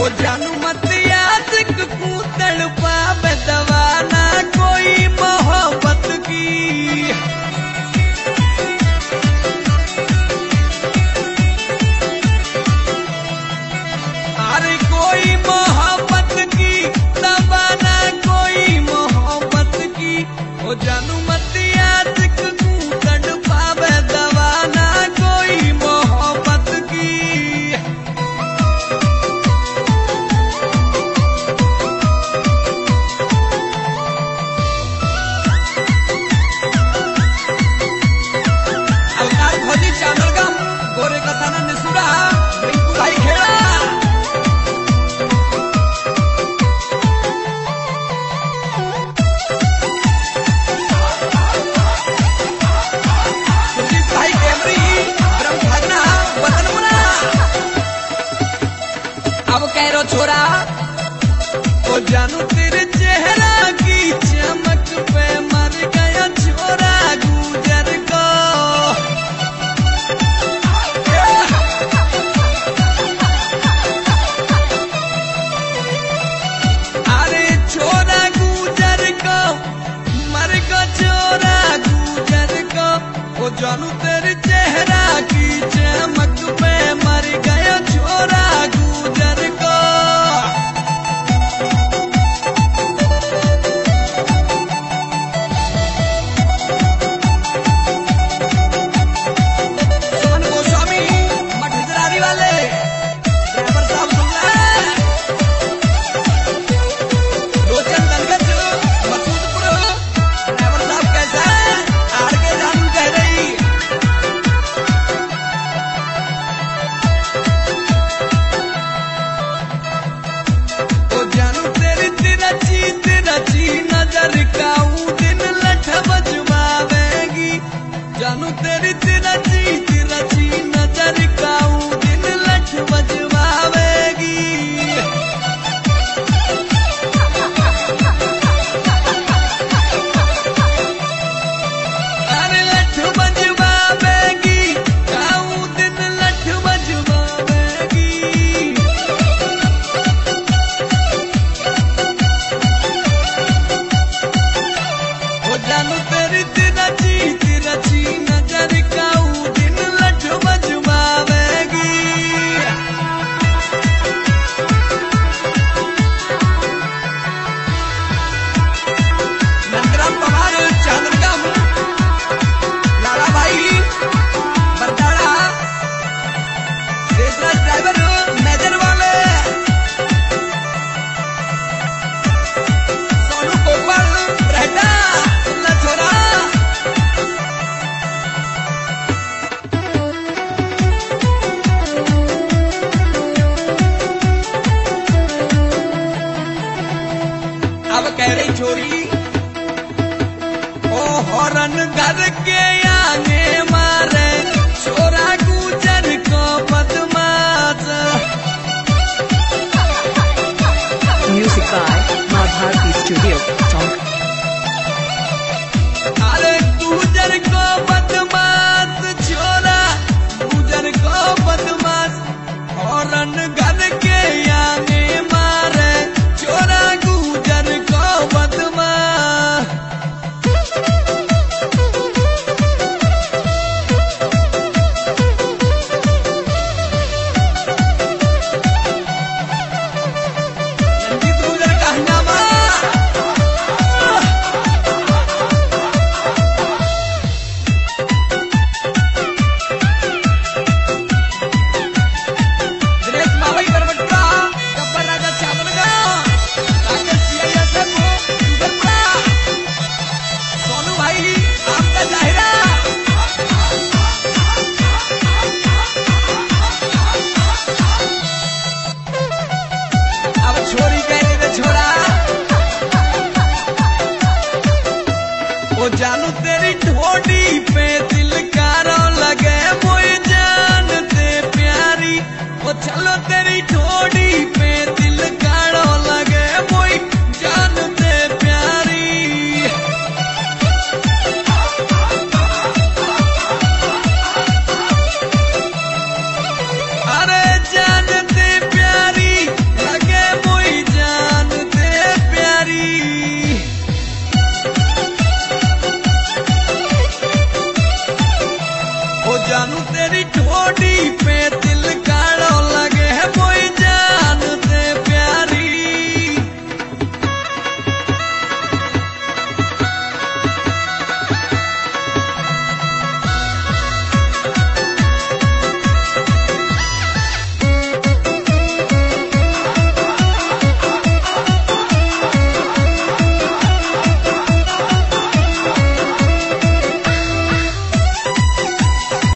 जानू मत याद कूतड़ पावे दवाना कोई मोहब्बत की। अरे कोई मोहब्बत की दवाना कोई मोहब्बत की। ओ जानू मत याद कूतड़ पावे दवाना कोई मोहब्बत की। गोरे का थाना निसुरा रिंकू भाई खेड़ा। सुजीत भाई कैमरी ब्रह्मभगना वतनपुरा। अब कह रो छोरा ओ जानू तेरे चेहरा की चमक पे मर गया छोरा गुजर को। छोरा गुजर को मर गो छोरा गुजर को। ओ जानू तेरे चेहरा की चमक पे मर गया छोरा गुजर को। सोन गोस्वामी मठजरारी वाले ड्राइवर साहब सुन रहे हैं। नजर का दिन लठ बजवावेगी। जानू तेरी तिरछी नजर का दिन लठ बजवावेगी। अरे लठ बजवावेगी काऊ दिन लठ बजवावेगी। जानू तेरी तिरछी नजर का दिन लठ बजवावेगी। नंदराम पवार चांदरगाम लाला भाई बरदाड़ा देशराज ड्राइवर मेजर वाले सोनू कोपल रहता छोरा। अब कह रही छोरी ओ हॉर्न घर के आगे मारे छोरा गुजर को बदमाश। Music by Madharti Studio, Chowk. अरे गुजर को बदमाश छोरा गुजर को बदमाश। हॉर्न घर के आगे मारे छोरा गुजर को बदमाश। रंजीत गुजर का हंगामा। जानू तेरी ठोड़ी पे दिल कारो लगे मोए जानते प्यारी। ओ चलो तेरी ठोड़ी पे दिल कारो लगे मोए जानते प्यारी। अरे जानते प्यारी लगे जानू